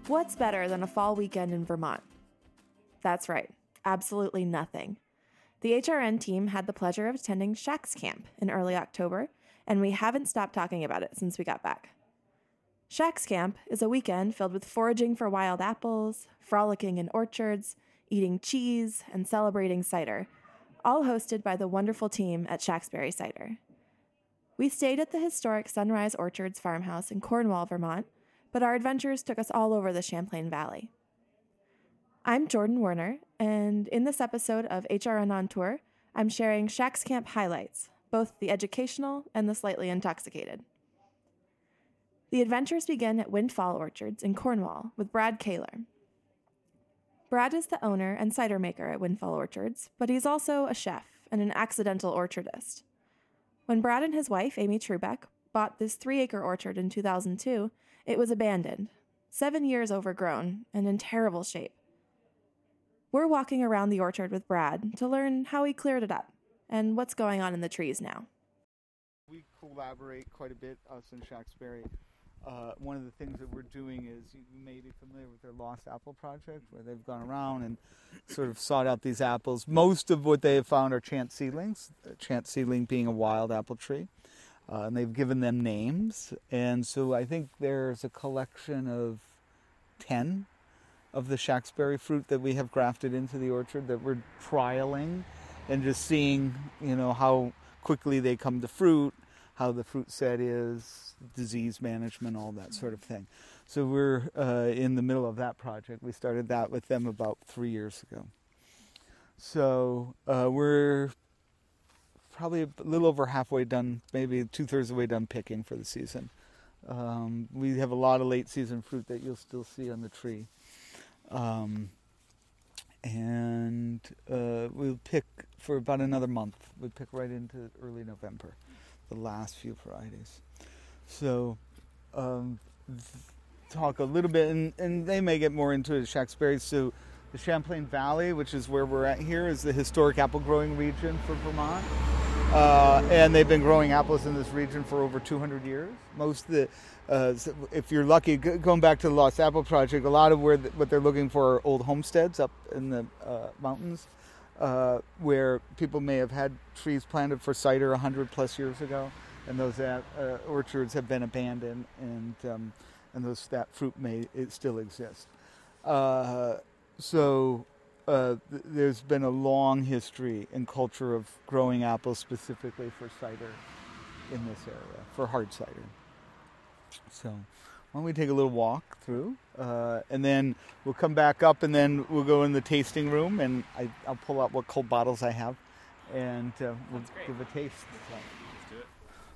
What's better than a fall weekend in Vermont? That's right, absolutely nothing. The HRN team had the pleasure of attending Shack's Camp in early October, and we haven't stopped talking about it since we got back. Shack's Camp is a weekend filled with foraging for wild apples, frolicking in orchards, eating cheese, and celebrating cider, all hosted by the wonderful team at Shacksbury Cider. We stayed at the historic Sunrise Orchards farmhouse in Cornwall, Vermont, but our adventures took us all over the Champlain Valley. I'm Jordan Werner, and in this episode of HRN on Tour, I'm sharing Shack's Camp highlights, both the educational and the slightly intoxicated. The adventures begin at Windfall Orchards in Cornwall with Brad Kaler. Brad is the owner and cider maker at Windfall Orchards, but he's also a chef and an accidental orchardist. When Brad and his wife, Amy Trubeck, bought this 3-acre orchard in 2002, it was abandoned, 7 years overgrown, and in terrible shape. We're walking around the orchard with Brad to learn how he cleared it up and what's going on in the trees now. We collaborate quite a bit, us and Shacksbury. One of the things that we're doing is, you may be familiar with their Lost Apple Project, where they've gone around and sort of sought out these apples. Most of what they have found are chance seedlings, chance seedling being a wild apple tree. And they've given them names. And so I think there's a collection of 10 of the Shacksbury fruit that we have grafted into the orchard that we're trialing and just seeing, how quickly they come to fruit, how the fruit set is, disease management, all that sort of thing. So we're in the middle of that project. We started that with them about 3 years ago. So we're probably a little over halfway done, maybe 2/3 of the way done picking for the season. We have a lot of late season fruit that you'll still see on the tree. And we'll pick for about another month. We'll pick right into early November, the last few varieties. So talk a little bit, and they may get more into it, Shacksbury. So the Champlain Valley, which is where we're at here, is the historic apple growing region for Vermont. And they've been growing apples in this region for over 200 years. Most of the, if you're lucky, going back to the Lost Apple Project, a lot of what they're looking for are old homesteads up in the mountains, where people may have had trees planted for cider 100 plus years ago, and those orchards have been abandoned, and that fruit it still exist. There's been a long history and culture of growing apples specifically for cider in this area, for hard cider. So why don't we take a little walk through, and then we'll come back up, and then we'll go in the tasting room, and I'll pull out what cold bottles I have, and we'll give a taste. Let's do it.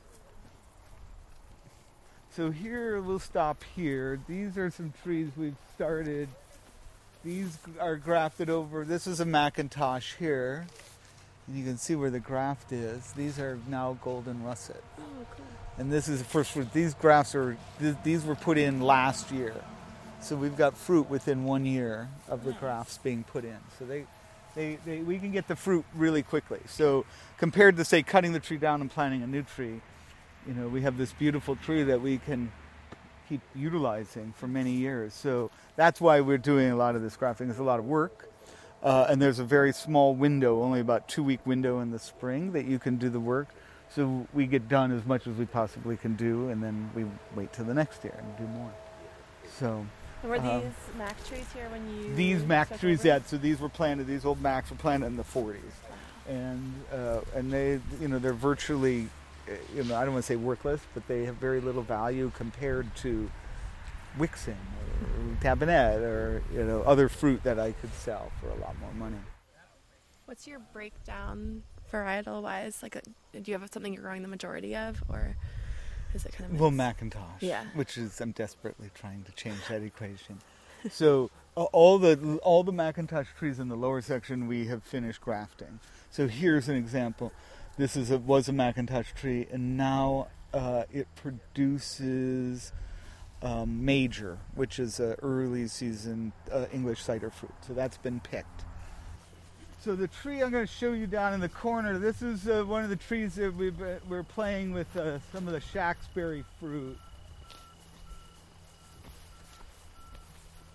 So here, we'll stop here. These are some trees we've started. These are grafted over. This is a Macintosh here. And you can see where the graft is. These are now golden russet. Oh, cool. And this is the first fruit. These grafts these were put in last year. So we've got fruit within 1 year of the grafts being put in. So we can get the fruit really quickly. So compared to, say, cutting the tree down and planting a new tree, we have this beautiful tree that we can keep utilizing for many years. So that's why we're doing a lot of this grafting. It's a lot of work, and there's a very small window, only about 2-week window in the spring that you can do the work. So we get done as much as we possibly can do, and then we wait till the next year and do more. So. And were these mac trees here when you? These mac trees, yeah. So these were planted. These old macs were planted in the 40s, and they, they're virtually, I don't want to say worthless, but they have very little value compared to Wixon or Tabinet or other fruit that I could sell for a lot more money. What's your breakdown varietal wise? Like, do you have something you're growing the majority of, or is it kind of mixed? Well, Macintosh, yeah, which is, I'm desperately trying to change that equation. So all the Macintosh trees in the lower section we have finished grafting. So here's an example. This was a Macintosh tree, and now it produces Major, which is an early season English cider fruit. So that's been picked. So the tree I'm going to show you down in the corner, this is one of the trees that we're playing with some of the Shacksbury fruit.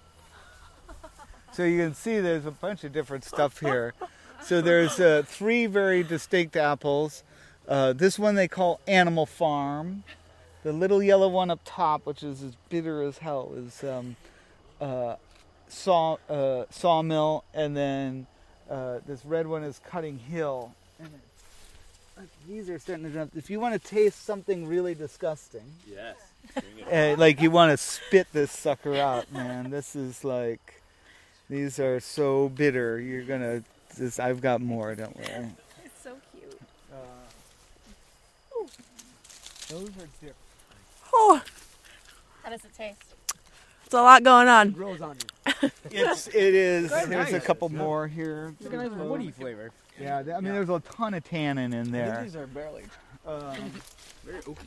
So you can see there's a bunch of different stuff here. So there's 3 very distinct apples. This one they call Animal Farm. The little yellow one up top, which is as bitter as hell, is Sawmill, and then this red one is Cutting Hill. And these are starting to jump. If you want to taste something really disgusting, Yes. like you want to spit this sucker out, man. This is like, these are so bitter. You're gonna. I've got more. Don't worry. It's so cute. Those are different. Oh, How does it taste? it's a lot going on. Grows on you. It is. Good. There's a Nice. couple more here. It's like a nice woody flavor. Yeah, I mean, there's a ton of tannin in I think there. these are barrel aged. Very oaky.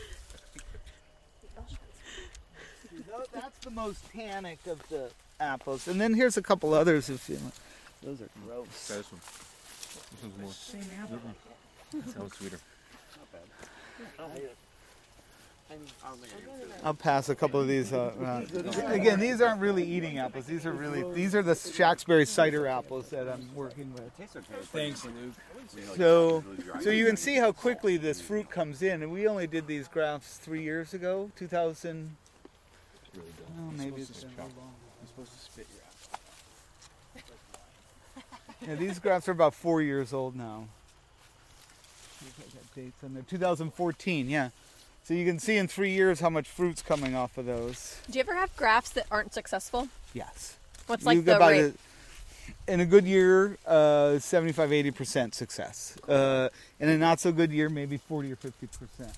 That's the most tannic of the apples. And then here's a couple others if you want. Those are gross. Try this one. This one's more. That one's sweeter. I'll pass a couple of these around. Again, these aren't really eating apples. These are the Shacksbury cider apples that I'm working with. Thanks. So you can see how quickly this fruit comes in, and we only did these grafts 3 years ago, 2000. Oh, maybe it's been a little long. I'm supposed to spit your Yeah, these grafts are about 4 years old now. I've got dates on there. 2014, yeah. So you can see in 3 years how much fruit's coming off of those. Do you ever have grafts that aren't successful? Yes. What's You like get the about rate? in a good year, 75-80% success. In a not so good year, maybe 40 or 50%.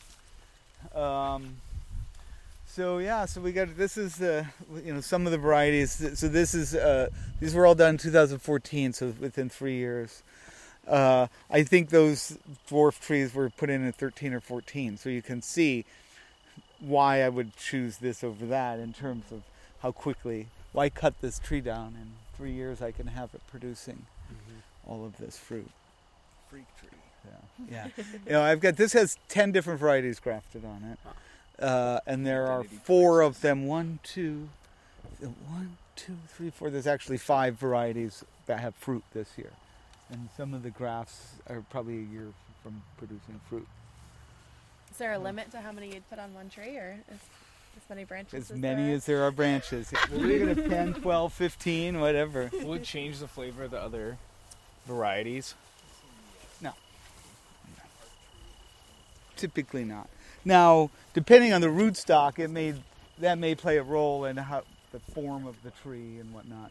So yeah, so we got, this is some of the varieties. So this is these were all done in 2014, so within 3 years. I think those dwarf trees were put in 13 or 14, so you can see why I would choose this over that in terms of how quickly. Why cut this tree down in 3 years? I can have it producing all of this fruit. freak tree. Yeah. I've got, this has 10 different varieties grafted on it, and there are 4 of them. 1, 2, 3, 4. There's actually 5 varieties that have fruit this year. And some of the grafts are probably a year from producing fruit. Is there a limit to how many you'd put on one tree, or as many branches? As many as there are branches. We're going to 10, 12, 15, whatever. Will it change the flavor of the other varieties? Typically not. Now, depending on the rootstock, that may play a role in how the form of the tree and whatnot.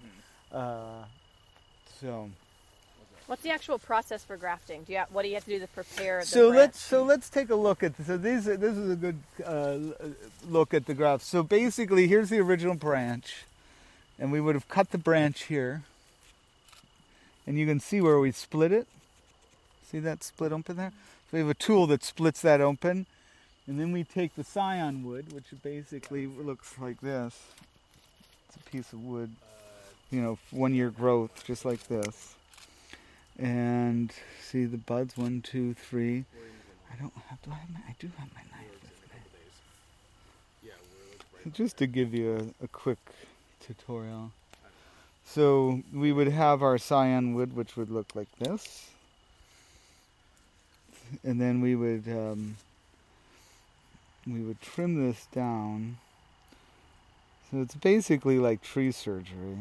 What's the actual process for grafting? What do you have to do to prepare the So branch? let's take a look at this. So this is a good look at the graft. So basically, here's the original branch, and we would have cut the branch here, and you can see where we split it. See that split open there? So we have a tool that splits that open, and then we take the scion wood, which basically looks like this. It's a piece of wood, 1 year growth, just like this. And see the buds, 1, 2, 3. I do have my knife with me. Just to give you a quick tutorial. So we would have our scion wood, which would look like this. And then we would trim this down. So it's basically like tree surgery.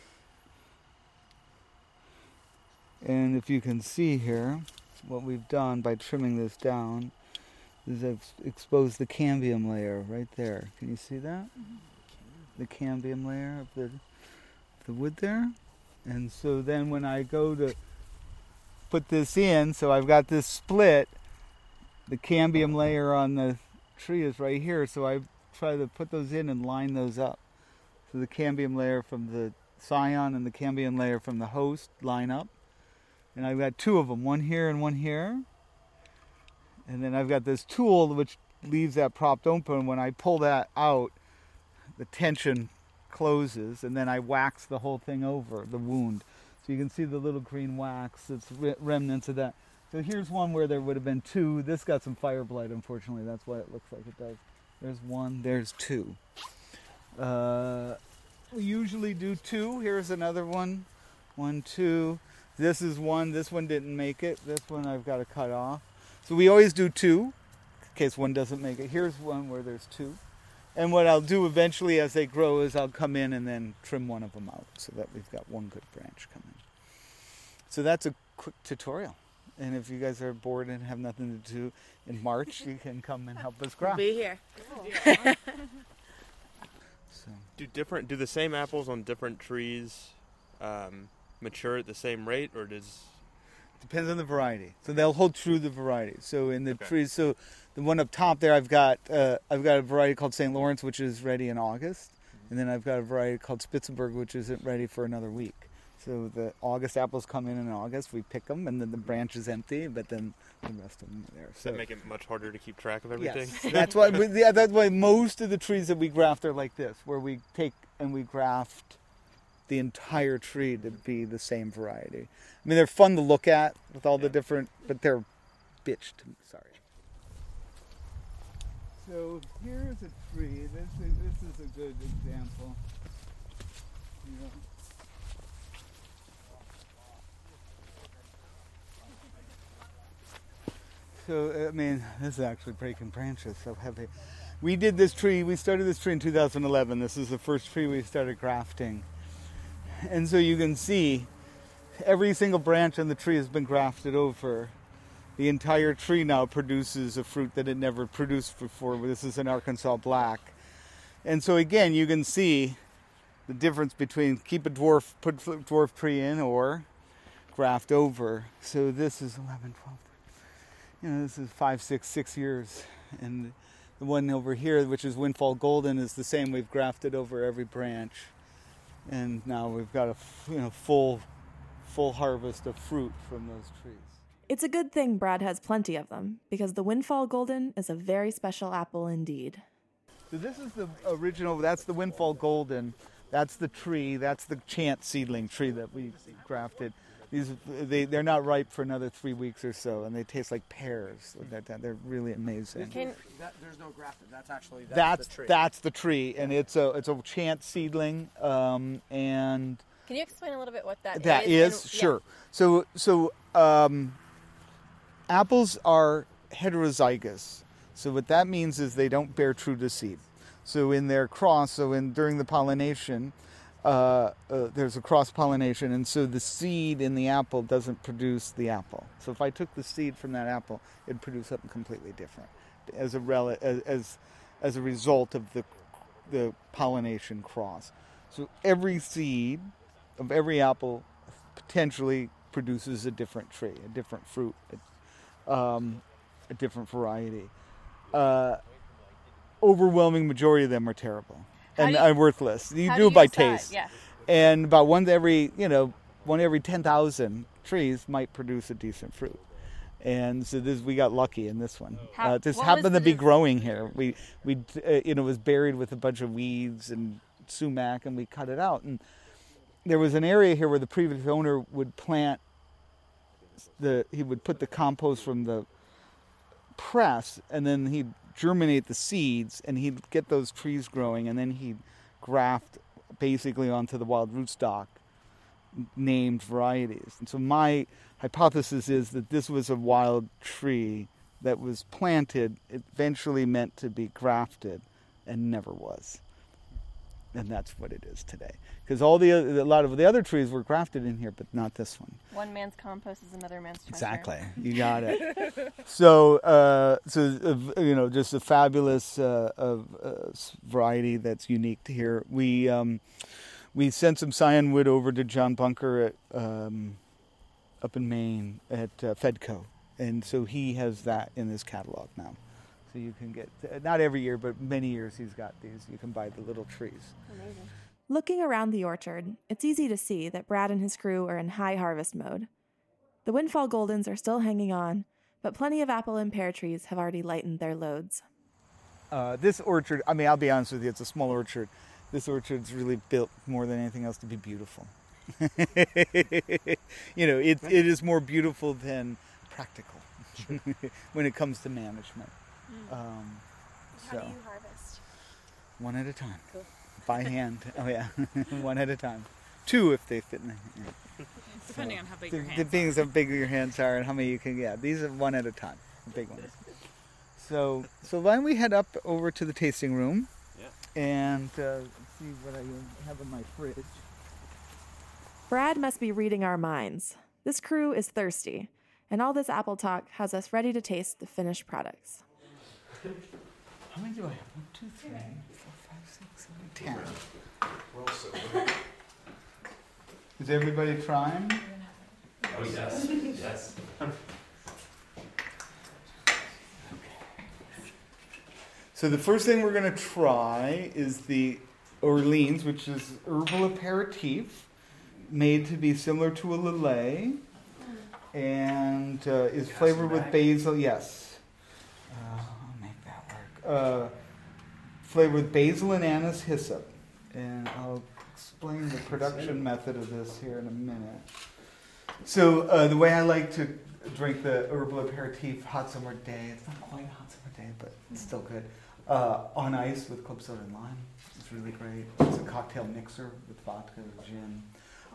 And if you can see here, what we've done by trimming this down is I've exposed the cambium layer right there. Can you see that? The cambium layer of the wood there. And so then when I go to put this in, so I've got this split, the cambium layer on the tree is right here, so I try to put those in and line those up. So the cambium layer from the scion and the cambium layer from the host line up. And I've got 2 of them, one here and one here. And then I've got this tool which leaves that propped open. When I pull that out, the tension closes, and then I wax the whole thing over the wound. So you can see the little green wax, it's remnants of that. So here's one where there would have been 2. This got some fire blight, unfortunately. That's why it looks like it does. There's 1, there's 2. We usually do 2. Here's another one. 1, 2. This is 1. This one didn't make it. This one I've got to cut off. So we always do 2 in case one doesn't make it. Here's one where there's 2. And what I'll do eventually as they grow is I'll come in and then trim one of them out so that we've got one good branch coming. So that's a quick tutorial. And if you guys are bored and have nothing to do in March, you can come and help us graft. Be here. So. Do the same apples on different trees mature at the same rate, or does? Depends on the variety. So they'll hold true the variety. So in the trees, so the one up top there, I've got a variety called St. Lawrence, which is ready in August, and then I've got a variety called Spitzenberg, which isn't ready for another week. So the August apples come in August, we pick them, and then the branch is empty, but then the rest of them are there. Does that make it much harder to keep track of everything? Yes, that's why most of the trees that we graft are like this, where we take and we graft the entire tree to be the same variety. I mean, they're fun to look at with all the different, but they're bitched. Sorry. So here's a tree. This is a good example. You know. So, I mean, this is actually breaking branches, so heavy. We started this tree in 2011. This is the first tree we started grafting. And so you can see every single branch on the tree has been grafted over. The entire tree now produces a fruit that it never produced before. This is an Arkansas Black. And so again, you can see the difference between put dwarf tree in or graft over. So this is 11, 12. This is 5, 6 years. And the one over here, which is Windfall Golden, is the same. We've grafted over every branch. And now we've got a full harvest of fruit from those trees. It's a good thing Brad has plenty of them, because the Windfall Golden is a very special apple indeed. So this is the original, that's the Windfall Golden. That's the tree, that's the Chance seedling tree that we grafted. They're not ripe for another 3 weeks or so, and they taste like pears. They're really amazing. There's no grafted. That's actually that's the tree. That's the tree, and it's a Chance seedling. And can you explain a little bit what that is? That is sure. Yeah. So apples are heterozygous. So what that means is they don't bear true to seed. So in their cross, during the pollination. There's a cross-pollination, and so the seed in the apple doesn't produce the apple. So if I took the seed from that apple, it'd produce something completely different as a result of the pollination cross. So every seed of every apple potentially produces a different tree, a different fruit, a different variety. Overwhelming majority of them are terrible. And are worthless. You do it by taste. Yeah. And about one every 10,000 trees might produce a decent fruit. And so we got lucky in this one. This happened to be growing here. It was buried with a bunch of weeds and sumac, and we cut it out. And there was an area here where the previous owner would plant he would put the compost from the press, and then he'd germinate the seeds, and he'd get those trees growing, and then he'd graft basically onto the wild rootstock named varieties. And so my hypothesis is that this was a wild tree that was planted, eventually meant to be grafted, and never was. And that's what it is today. Because a lot of the other trees were grafted in here, but not this one. One man's compost is another man's treasure. Exactly, you got it. So just a fabulous variety that's unique to here. We sent some cyanwood over to John Bunker up in Maine at Fedco, and so he has that in his catalog now. So you can get, not every year, but many years he's got these. You can buy the little trees. Amazing. Looking around the orchard, it's easy to see that Brad and his crew are in high harvest mode. The Windfall Goldens are still hanging on, but plenty of apple and pear trees have already lightened their loads. This orchard, I'll be honest with you, it's a small orchard. This orchard's really built more than anything else to be beautiful. It is more beautiful than practical when it comes to management. How do you harvest? One at a time. Cool. by hand. Oh yeah, one at a time. 2 if they fit in the hand. Depending on how big your hands are. Depends how big your hands are and how many you can get. These are one at a time, the big ones. So why don't we head up over to the tasting room and see what I have in my fridge. Brad must be reading our minds. This crew is thirsty, and all this apple talk has us ready to taste the finished products. How many do I have? 1, 2, 3, 4, 5, 6, 7, 10. Is everybody trying? Oh, yes. Yes. So the first thing we're going to try is the Orleans, which is herbal aperitif, made to be similar to a Lillet, and is flavored with basil. Yes. I'll make that work. Flavored with basil and anise hyssop. And I'll explain the production method of this here in a minute. So the way I like to drink the herbal aperitif, hot summer day, it's not quite a hot summer day, but it's still good, on ice with club soda and lime. It's really great. It's a cocktail mixer with vodka or gin.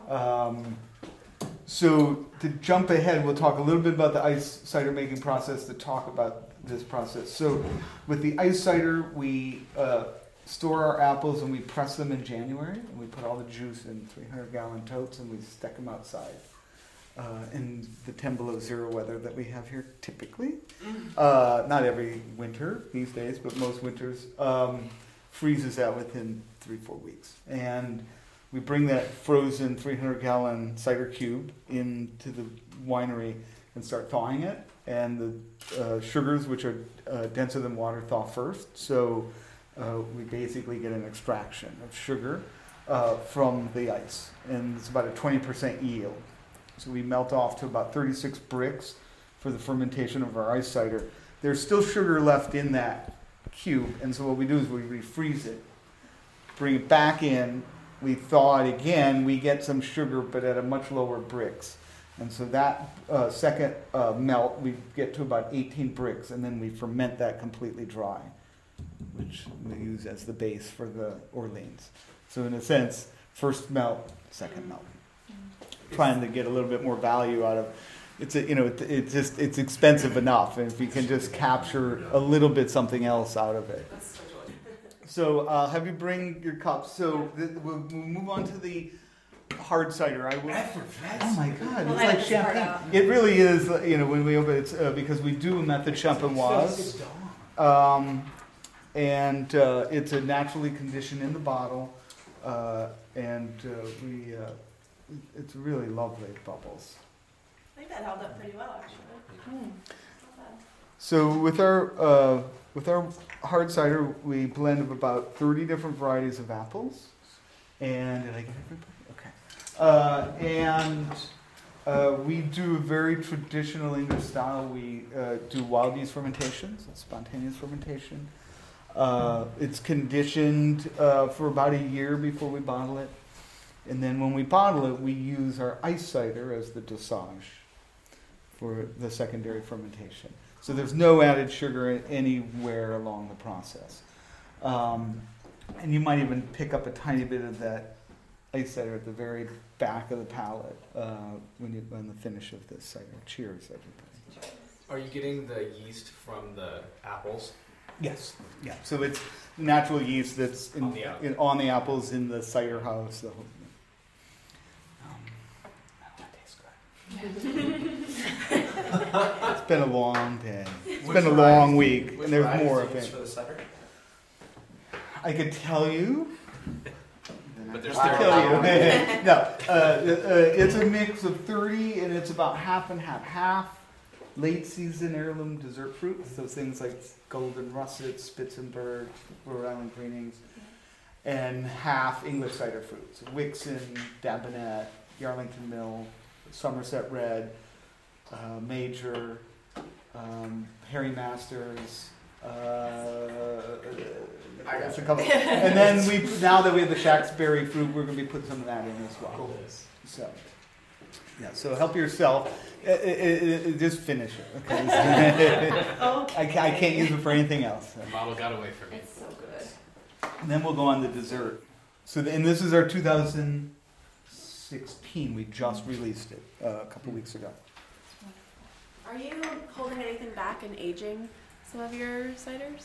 So to jump ahead, we'll talk a little bit about the ice cider making process to talk about this process. So with the ice cider, we store our apples and we press them in January, and we put all the juice in 300-gallon totes and we stick them outside in the 10 below zero weather that we have here typically. Not every winter these days, but most winters freezes out within 3-4 weeks. And we bring that frozen 300-gallon cider cube into the winery and start thawing it. And the sugars, which are denser than water, thaw first. So we basically get an extraction of sugar from the ice. And it's about a 20% yield. So we melt off to about 36 bricks for the fermentation of our ice cider. There's still sugar left in that cube. And so what we do is we refreeze it, bring it back in, we thaw it again, we get some sugar, but at a much lower bricks. And so that second melt, we get to about 18 bricks, and then we ferment that completely dry, which we use as the base for the Orleans. So in a sense, first melt, second melt. Trying to get a little bit more value out of it's expensive enough, and if you can just capture a little bit something else out of it. So have you bring your cups. So we'll move on to the hard cider. Oh my God, it's like champagne. It really is. When we open it's because we do a method champenoise, and it's a naturally conditioned in the bottle, and it's really lovely bubbles. I think that held up pretty well, actually. So with our hard cider, we blend of about 30 different varieties of apples. And did I get everybody? Okay. We do a very traditional English style. We do wild yeast fermentations, spontaneous fermentation. It's conditioned for about a year before we bottle it. And then when we bottle it, we use our ice cider as the dosage for the secondary fermentation. So there's no added sugar anywhere along the process. And you might even pick up a tiny bit of that ice cider at the very back of the palate when the finish of this cider. Cheers, everybody. Are you getting the yeast from the apples? Yes. Yeah. So it's natural yeast that's on the apples in the cider house. The whole thing. That tastes good. It's been a long day. It's been a long week, and there's more of it. For the cider? I could tell you. But there's I'll tell you. No, it's a mix of 30, and it's about half and half. Half late season heirloom dessert fruits, so things like golden russet, Spitzenberg, Rhode Island greenings, and half English cider fruits: Wixon, Dabinet, Yarlington Mill, Somerset Red, Major, Harry Masters. That's a couple. And then now that we have the Shaftesbury fruit, we're going to be putting some of that in as well. Cool. So, yeah. So help yourself. Just finish it. Okay. Okay. I can't use it for anything else. So. The bottle got away from me. It's so good. And then we'll go on to dessert. and this is our 2016. We just released it a couple weeks ago. Are you holding anything back in aging some of your ciders?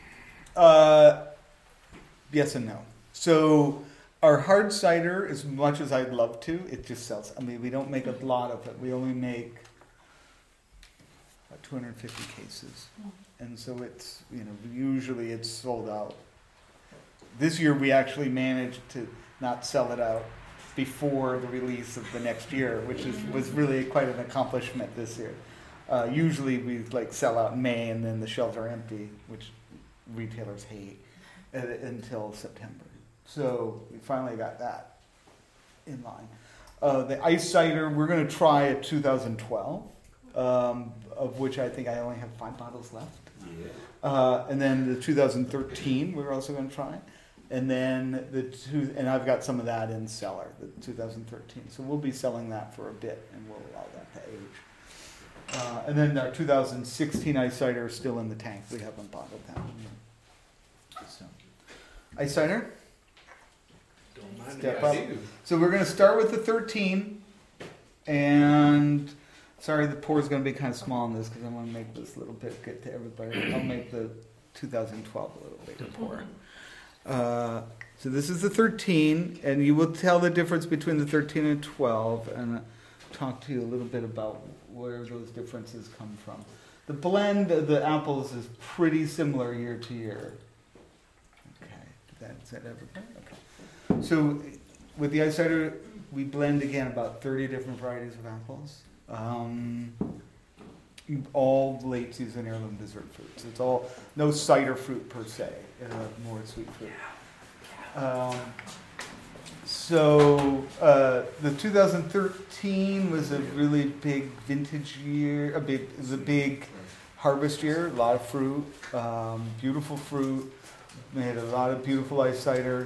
Yes and no. So our hard cider, as much as I'd love to, it just sells. I mean, we don't make a lot of it. We only make about 250 cases. And so it's, usually it's sold out. This year we actually managed to not sell it out before the release of the next year, which was really quite an accomplishment this year. Usually we sell out in May and then the shelves are empty, which retailers hate, until September. So we finally got that in line. The ice cider, we're going to try a 2012, of which I think I only have 5 bottles left. Yeah. And then the 2013, we're also going to try. And then and I've got some of that in cellar, the 2013. So we'll be selling that for a bit, and we'll allow that to age. And then our 2016 ice cider is still in the tank. We haven't bottled that one yet. So, ice cider. Step up. So we're going to start with the 13, and sorry, the pour is going to be kind of small on this because I want to make this a little bit get to everybody. I'll make the 2012 a little bigger pour. So this is the 13, and you will tell the difference between the 13 and 12, and talk to you a little bit about where those differences come from. The blend of the apples is pretty similar year to year. Okay, is that everybody? Okay. So with the ice cider, we blend again about 30 different varieties of apples. All late season heirloom dessert fruits. It's all no cider fruit per se, more sweet fruit. The 2013 was a really big vintage year. It was a big harvest year. A lot of fruit, beautiful fruit. Made a lot of beautiful ice cider.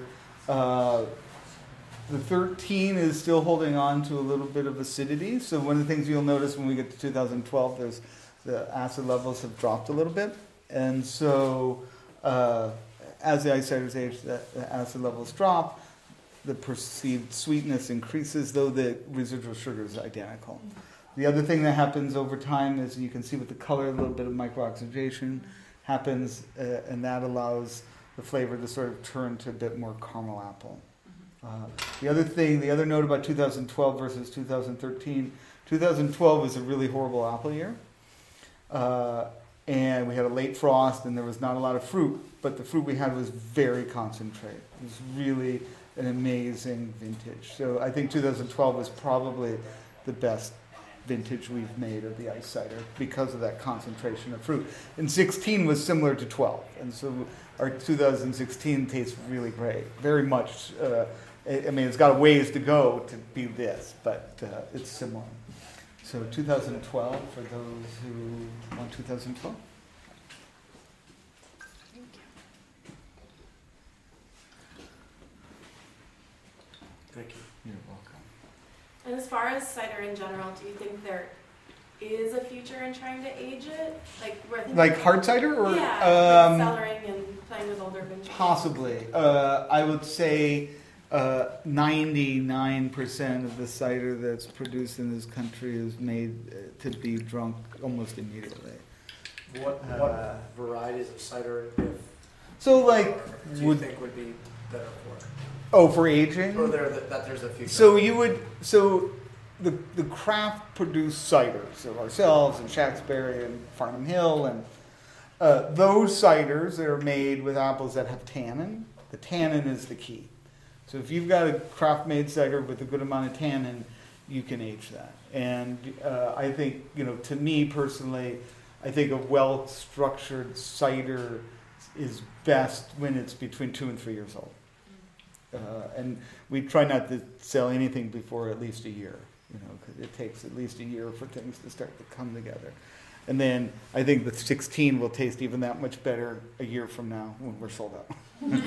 The 13 is still holding on to a little bit of acidity. So one of the things you'll notice when we get to 2012, the acid levels have dropped a little bit. And so as the ice ciders age, the acid levels drop. The perceived sweetness increases, though the residual sugar is identical. The other thing that happens over time is you can see with the color, a little bit of microoxidation happens, and that allows the flavor to sort of turn to a bit more caramel apple. The other note about 2012 versus 2013, 2012 was a really horrible apple year. And we had a late frost and there was not a lot of fruit, but the fruit we had was very concentrated. It was really an amazing vintage. So I think 2012 was probably the best vintage we've made of the ice cider because of that concentration of fruit. And 16 was similar to 12. And so our 2016 tastes really great. Very much, it's got a ways to go to be this, but it's similar. So 2012 for those who want 2012. Thank you. You're welcome. And as far as cider in general, do you think there is a future in trying to age it? Like hard cider? Or, cellaring and playing with older vintages? Possibly. I would say 99% of the cider that's produced in this country is made to be drunk almost immediately. What varieties of cider do you think would be better for? Oh, for aging? Or that there's a future. So the craft produced cider, so ourselves and Shacksbury and Farnham Hill, and those ciders that are made with apples that have tannin, the tannin is the key. So if you've got a craft made cider with a good amount of tannin, you can age that. And I think, to me personally, I think a well-structured cider is best when it's between 2 and 3 years old. And we try not to sell anything before at least a year, because it takes at least a year for things to start to come together. And then I think the 16 will taste even that much better a year from now when we're sold out.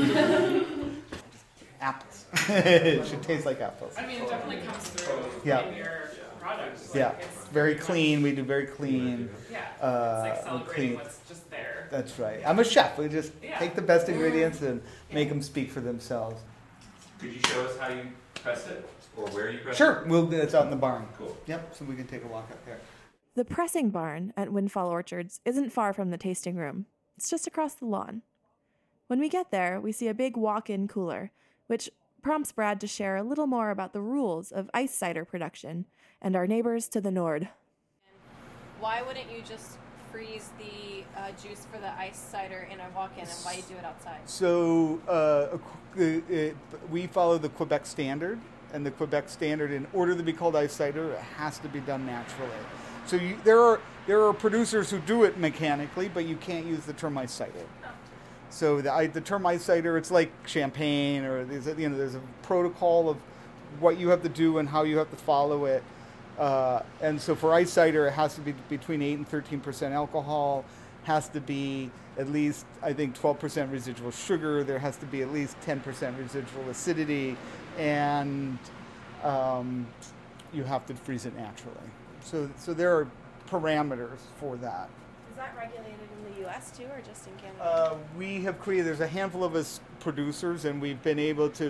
Apples. It should taste like apples. I mean, it definitely comes through Yeah. in your products. Yeah, It's very clean. We do very clean. Yeah, it's like celebrating clean. what's just there. That's right. I'm a chef. We just Yeah. take the best ingredients and make them speak for themselves. Could you show us how you press it, or where you press it? Sure, it's out in the barn. Cool. Yep, so we can take a walk up there. The pressing barn at Windfall Orchards isn't far from the tasting room. It's just across the lawn. When we get there, we see a big walk-in cooler, which prompts Brad to share a little more about the rules of ice cider production and our neighbors to the north. Why wouldn't you just freeze the juice for the ice cider in a walk-in, and why you do it outside? So we follow the Quebec standard, and the Quebec standard, in order to be called ice cider, it has to be done naturally. So there are producers who do it mechanically, but you can't use the term ice cider. So the term ice cider, it's like champagne, or there's a protocol of what you have to do and how you have to follow it. And so for ice cider, it has to be between 8 and 13% alcohol, has to be at least, I think, 12% residual sugar, there has to be at least 10% residual acidity, and you have to freeze it naturally. So there are parameters for that. Is that regulated in the U.S. too, or just in Canada? We have created, there's a handful of us producers, and we've been able to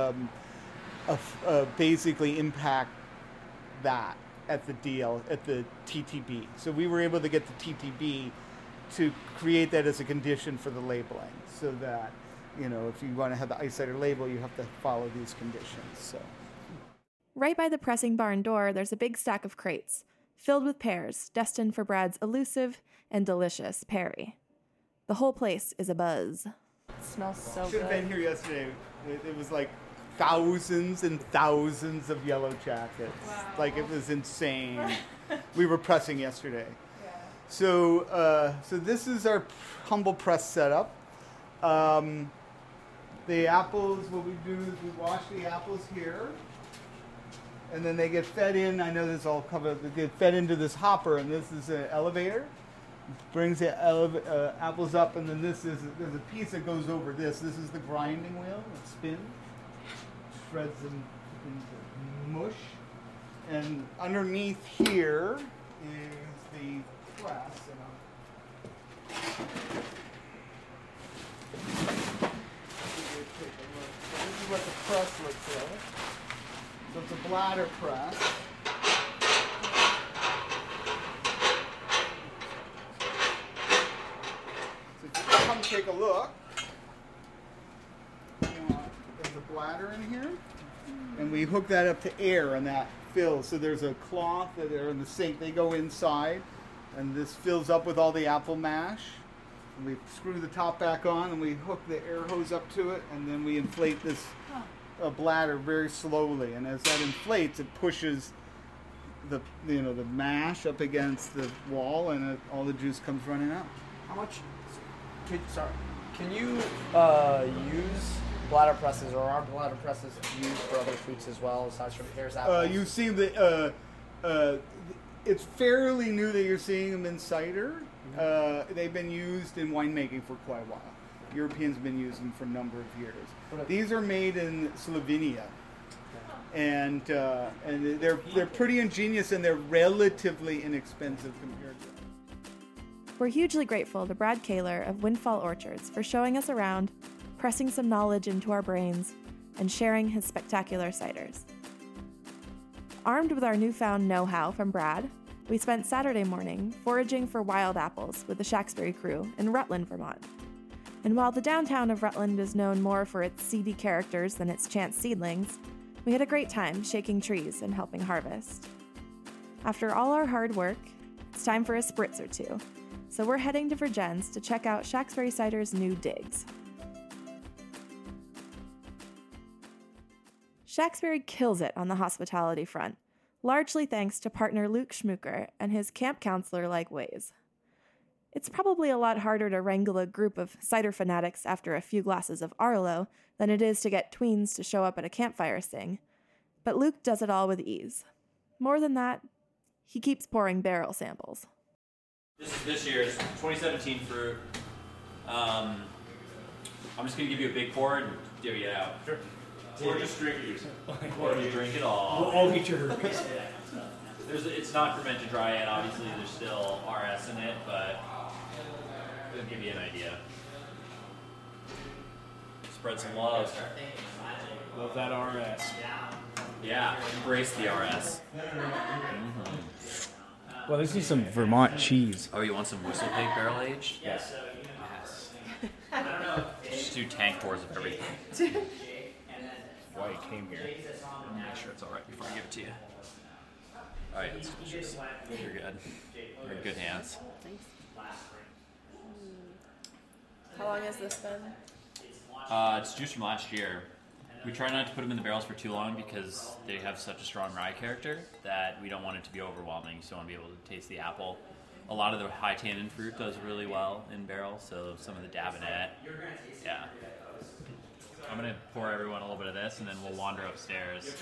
basically impact that at the TTB. So we were able to get the TTB to create that as a condition for the labeling, so that, if you want to have the ice cider label, you have to follow these conditions. So. Right by the pressing barn door, there's a big stack of crates, filled with pears, destined for Brad's elusive and delicious Perry. The whole place is abuzz. It smells so Should have been here yesterday. It was like thousands and thousands of yellow jackets. Wow. Like, it was insane. We were pressing yesterday. Yeah. So this is our humble press setup. The apples, what we do is we wash the apples here, and then they get fed in. I know this is all covered. They get fed into this hopper, and this is an elevator. Brings the apples up, and then there's a piece that goes over this. This is the grinding wheel. It spins, shreds them into mush, and underneath here is the press. This is what the press looks like. So it's a bladder press. So if you come take a look, there's a bladder in here, and we hook that up to air, and that fills. So there's a cloth that are in the sink. They go inside, and this fills up with all the apple mash. And we screw the top back on, and we hook the air hose up to it, and then we inflate this bladder very slowly. And as that inflates, it pushes the mash up against the wall, and all the juice comes running out. How much? Can you use bladder presses, or are bladder presses used for other fruits as well, aside from pears, apples? You see the it's fairly new that you're seeing them in cider. They've been used in winemaking for quite a while. Europeans have been using them for a number of years. These are made in Slovenia, and they're pretty ingenious, and they're relatively inexpensive compared to. We're hugely grateful to Brad Kaler of Windfall Orchards for showing us around, pressing some knowledge into our brains, and sharing his spectacular ciders. Armed with our newfound know-how from Brad, we spent Saturday morning foraging for wild apples with the Shacksbury crew in Rutland, Vermont. And while the downtown of Rutland is known more for its seedy characters than its chance seedlings, we had a great time shaking trees and helping harvest. After all our hard work, it's time for a spritz or two, so we're heading to Vergennes to check out Shacksbury Cider's new digs. Shacksbury kills it on the hospitality front, largely thanks to partner Luke Schmucker and his camp counselor-like ways. It's probably a lot harder to wrangle a group of cider fanatics after a few glasses of Arlo than it is to get tweens to show up at a campfire sing, but Luke does it all with ease. More than that, he keeps pouring barrel samples. This is this year's 2017 fruit. I'm just going to give you a big pour and divvy it out. Sure. Or just drink it. Or just drink it all. We'll all get your It's not fermented dry yet, obviously. There's still RS in it, but it'll give you an idea. Spread some love. Love that RS. Yeah, embrace the RS. Well, let's see some Vermont cheese. Oh, you want some Whistle Pig barrel aged? Yes. Just do tank pours of everything. Why you came here. Make sure it's alright before I give it to you. Alright, it's delicious. You're good. You're in good hands. Thanks. How long has this been? It's juice from last year. We try not to put them in the barrels for too long because they have such a strong rye character that we don't want it to be overwhelming. So we want to be able to taste the apple. A lot of the high tannin fruit does really well in barrels, so some of the Dabinet. Yeah. I'm going to pour everyone a little bit of this and then we'll wander upstairs.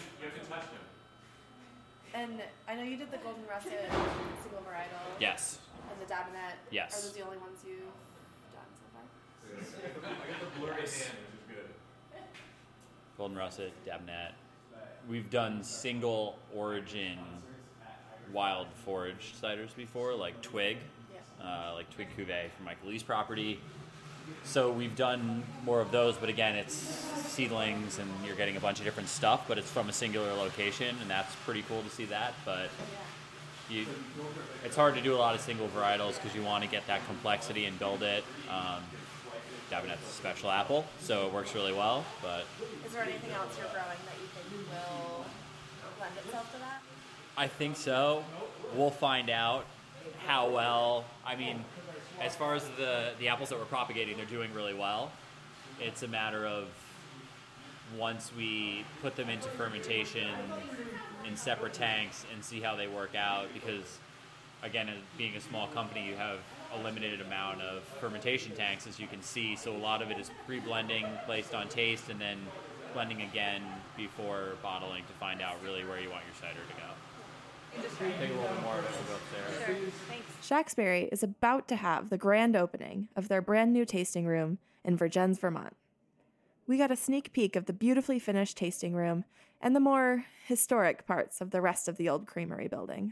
And I know you did the Golden Russet single varietal. Yes. And the Dabinet. Yes. Are those the only ones you've done so far? I got the blurry hand, which is good. Golden Russet, Dabinet. We've done single origin wild forage ciders before, like Twig, like Twig Cuvée from Michael Lee's property. So we've done more of those, but again, it's seedlings and you're getting a bunch of different stuff, but it's from a singular location, and that's pretty cool to see that. But it's hard to do a lot of single varietals because you want to get that complexity and build it. Dabinet's a special apple, so it works really well. But is there anything else you're growing that you think will lend itself to that? I think so. We'll find out how well. I mean, as far as the apples that we're propagating, they're doing really well. It's a matter of once we put them into fermentation in separate tanks and see how they work out, because again, as being a small company, you have a limited amount of fermentation tanks, as you can see, so a lot of it is pre-blending based on taste and then blending again before bottling to find out really where you want your cider to go. Take a little bit more of it, we'll go upstairs. Sure. Thanks. Shacksbury is about to have the grand opening of their brand new tasting room in Vergennes, Vermont. We got a sneak peek of the beautifully finished tasting room and the more historic parts of the rest of the old creamery building.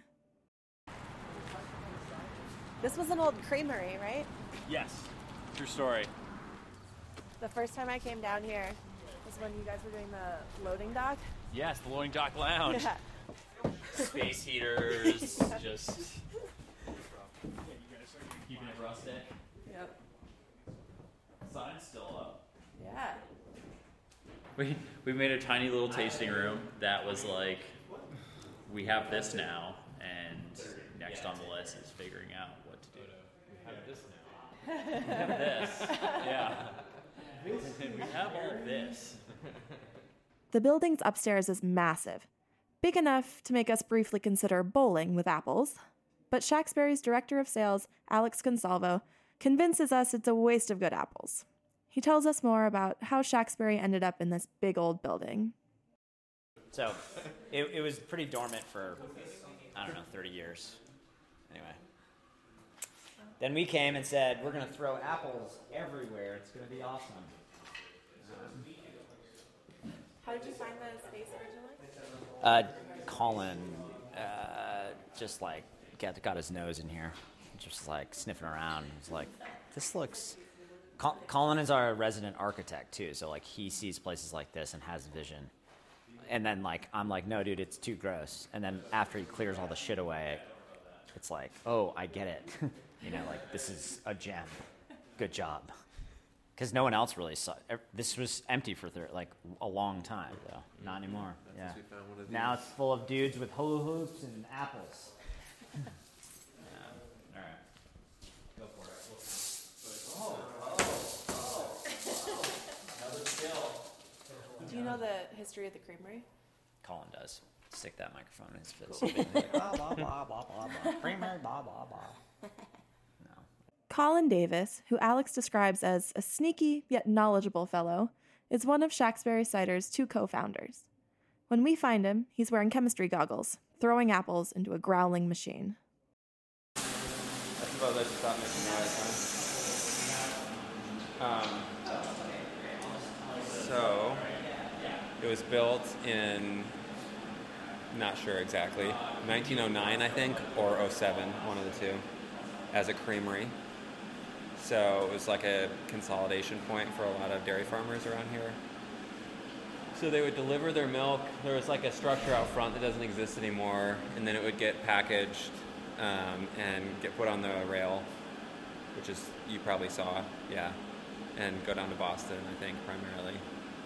This was an old creamery, right? Yes, true story. The first time I came down here was when you guys were doing the loading dock. Yes, the loading dock lounge. Yeah. Space heaters, just keeping it rustic. Yep. Sign's still up. Yeah. We made a tiny little tasting room that was like, we have this now, and next on the list is figuring out what to do. We have this now. We have this, yeah. And we have all this. The building's upstairs is massive, big enough to make us briefly consider bowling with apples. But Shacksbury's director of sales, Alex Consalvo, convinces us it's a waste of good apples. He tells us more about how Shacksbury ended up in this big old building. So, it was pretty dormant for, 30 years. Anyway. Then we came and said, we're going to throw apples everywhere. It's going to be awesome. How did you find the space originally? Colin just got his nose in here, just sniffing around. He's like, this looks. Colin is our resident architect too, so he sees places like this and has vision. And then I'm like, no, dude, it's too gross. And then after he clears all the shit away, it's like, oh, I get it. This is a gem. Good job. Because no one else really saw it. This was empty for a long time, though. Not anymore. Yeah. Now it's full of dudes with hula hoops and apples. All right. Go for it. Another skill. Do you know the history of the creamery? Colin does. Stick that microphone in his face. Blah, blah, blah, blah, blah, blah. Creamery, blah, blah, blah. Colin Davis, who Alex describes as a sneaky yet knowledgeable fellow, is one of Shacksbury Cider's two co-founders. When we find him, he's wearing chemistry goggles, throwing apples into a growling machine. That's about that you thought making noise, huh? So, it was built in, not sure exactly, 1909 I think, or 07, one of the two, as a creamery. So it was like a consolidation point for a lot of dairy farmers around here. So they would deliver their milk. There was like a structure out front that doesn't exist anymore, and then it would get packaged and get put on the rail, which is, you probably saw, yeah, and go down to Boston, I think, primarily.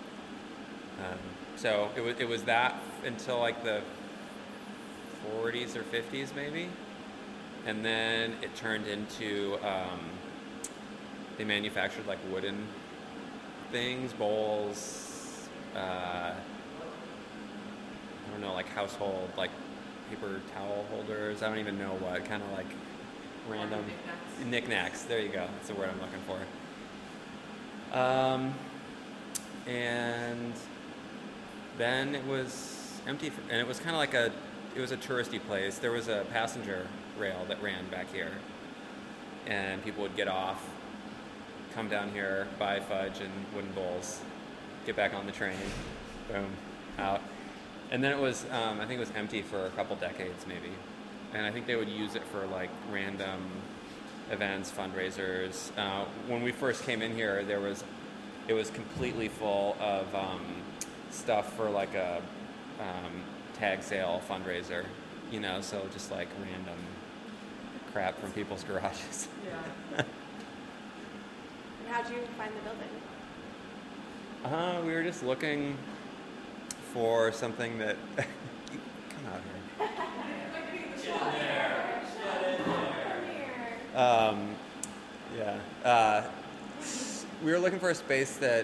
So it was that until like the 40s or 50s maybe, and then it turned into they manufactured like wooden things, bowls, I don't know, like household, like paper towel holders, I don't even know what, kind of like random knickknacks. There you go, that's the word I'm looking for. And then it was empty, and it was kind of like it was a touristy place. There was a passenger rail that ran back here, and people would get off, come down here, buy fudge and wooden bowls, get back on the train, boom, out. And then it was, I think it was empty for a couple decades maybe. And I think they would use it for like random events, fundraisers. When we first came in here, it was completely full of stuff for like a tag sale fundraiser, you know, so just like random crap from people's garages. Yeah. How'd you find the building? We were just looking for something that come out here. We were looking for a space that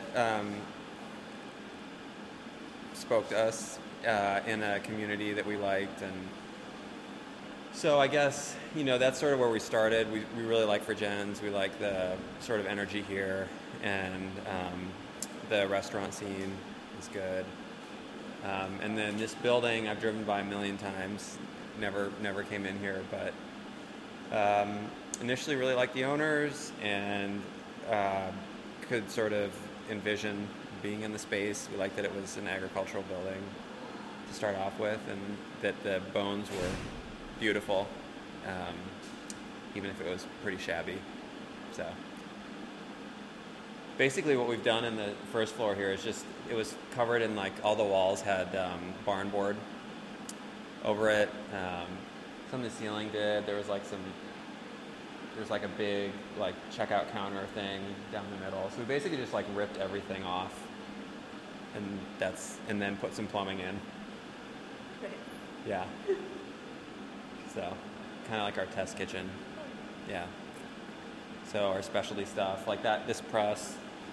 spoke to us in a community that we liked, and so I guess, you know, that's sort of where we started. We really like Virgins. We like the sort of energy here, and the restaurant scene is good. And then this building I've driven by a million times, never came in here, but initially really liked the owners and could sort of envision being in the space. We liked that it was an agricultural building to start off with, and that the bones were beautiful, even if it was pretty shabby. So basically what we've done in the first floor here is just, it was covered in like, all the walls had barn board over it. Some of the ceiling did. There's like a big like checkout counter thing down the middle. So we basically just like ripped everything off, and then put some plumbing in. Yeah. So kind of like our test kitchen. Yeah. So our specialty stuff like that. This press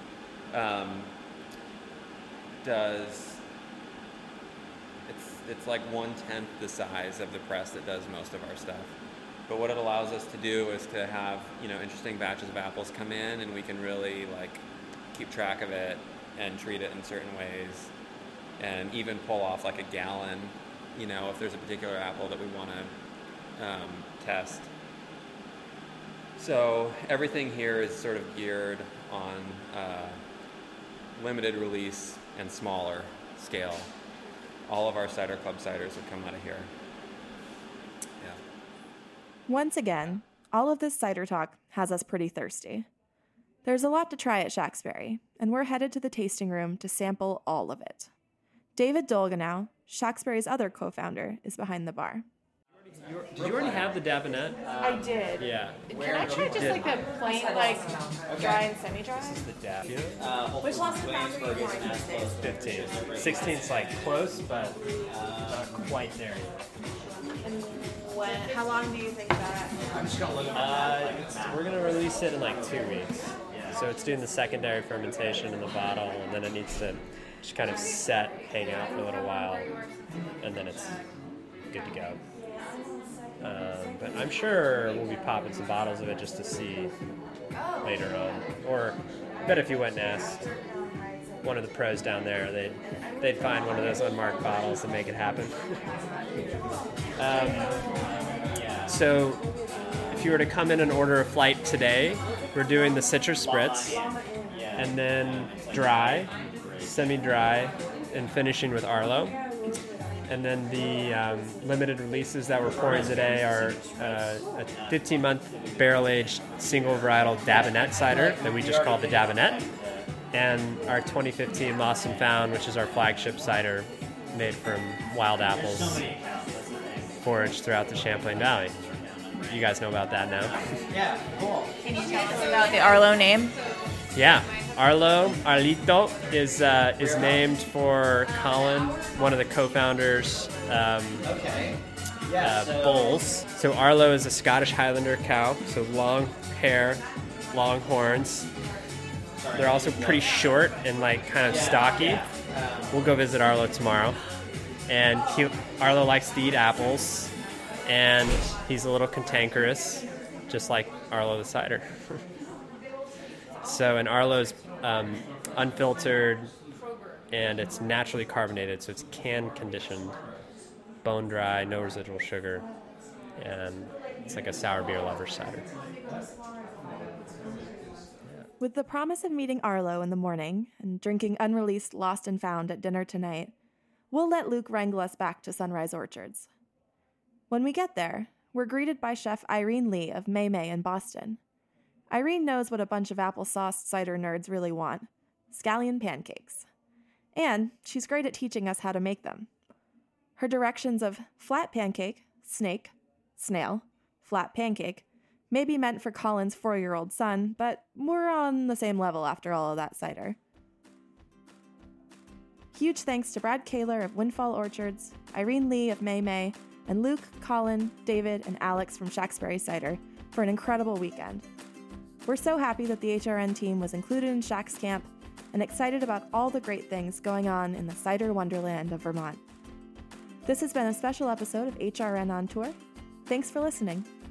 it's like 1/10 the size of the press that does most of our stuff. But what it allows us to do is to have, you know, interesting batches of apples come in, and we can really like keep track of it and treat it in certain ways, and even pull off like a gallon, you know, if there's a particular apple that we want to test. So everything here is sort of geared on limited release and smaller scale. All of our Cider Club ciders have come out of here. Yeah. Once again, all of this cider talk has us pretty thirsty. There's a lot to try at Shacksberry, and we're headed to the tasting room to sample all of it. David Dolgenow, Shacksberry's other co-founder, is behind the bar. Did you already have the Dabinette? I did. Yeah. Can I try just like the plain, like dry and semi-dry? This is the Dab. Which last boundary you want to say? 15. 16's like close, but not quite there yet. And how long do you think that? I'm just gonna look We're gonna release it in like 2 weeks. So it's doing the secondary fermentation in the bottle, and then it needs to just kind of hang out for a little while, and then it's good to go. But I'm sure we'll be popping some bottles of it just to see later on. Or I bet if you went and asked one of the pros down there, they'd find one of those unmarked bottles and make it happen. So if you were to come in and order a flight today, we're doing the citrus spritz, and then dry, semi-dry, and finishing with Arlo. And then the limited releases that we're pouring today are a 15-month barrel-aged single varietal Dabinet cider that we just call the Dabinet, and our 2015 Lost and Found, which is our flagship cider made from wild apples foraged throughout the Champlain Valley. You guys know about that now. Yeah, cool. Can you tell us about the Arlo name? Yeah, Arlito is named for Colin, one of the co-founders. Bulls. So Arlo is a Scottish Highlander cow, so long hair, long horns. They're also pretty short and like kind of stocky. We'll go visit Arlo tomorrow. And Arlo likes to eat apples, and he's a little cantankerous, just like Arlo the cider. So, and Arlo's unfiltered, and it's naturally carbonated, so it's can conditioned, bone dry, no residual sugar, and it's like a sour beer lover cider. With the promise of meeting Arlo in the morning and drinking unreleased Lost and Found at dinner tonight, we'll let Luke wrangle us back to Sunrise Orchards. When we get there, we're greeted by Chef Irene Lee of May May in Boston. Irene knows what a bunch of applesauce cider nerds really want: scallion pancakes. And she's great at teaching us how to make them. Her directions of flat pancake, snake, snail, flat pancake may be meant for Colin's 4-year-old son, but we're on the same level after all of that cider. Huge thanks to Brad Kaler of Windfall Orchards, Irene Lee of May May, and Luke, Colin, David, and Alex from Shacksbury Cider for an incredible weekend. We're so happy that the HRN team was included in Shack's camp and excited about all the great things going on in the cider wonderland of Vermont. This has been a special episode of HRN on Tour. Thanks for listening.